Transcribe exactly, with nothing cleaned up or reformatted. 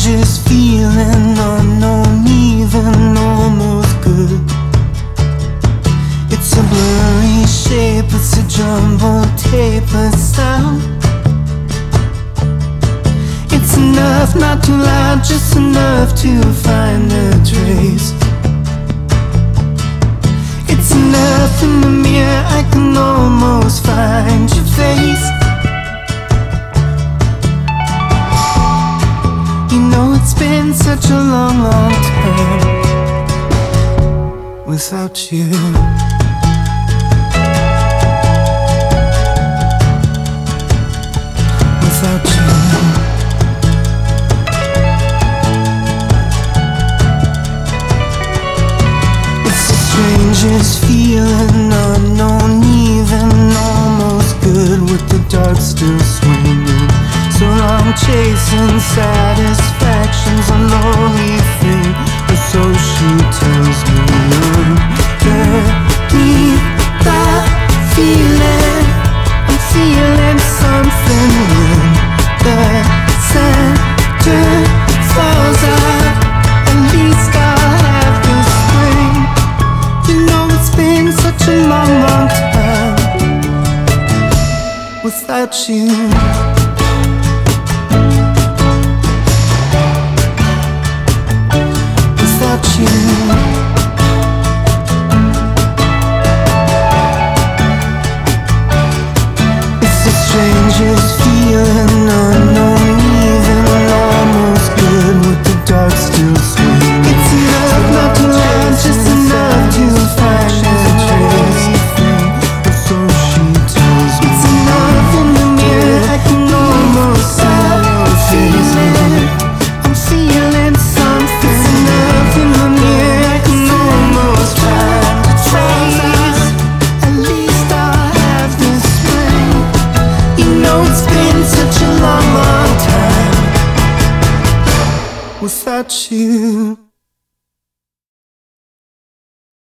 strangest feeling, unknown, even almost good. It's a blurry shape, it's a jumbled tape, a sound. It's enough, not too loud, just enough to find a trace. It's enough in the mirror, I can almost find your face. You know it's been such a long, long time without you. Without you. It's the strangest feeling, unknown, even almost good, with the dark still swinging. So I'm chasing satisfaction's a lonely thing, or so she tells me. Get me that feeling, I'm feeling something when the center falls out. At least I'll have the spring. You know it's been such a long, long time without you. It's the strangest feeling, unknown, even almost good, with the dark still swinging. It's enough, not too loud, just enough to find a trace. Or so she tells me. It's enough in the mirror, I can almost see your face. I'm feeling something. It's enough in the mirror, I can almost find a trace. At least I'll have this spring. You know it's been such a long, long time without you.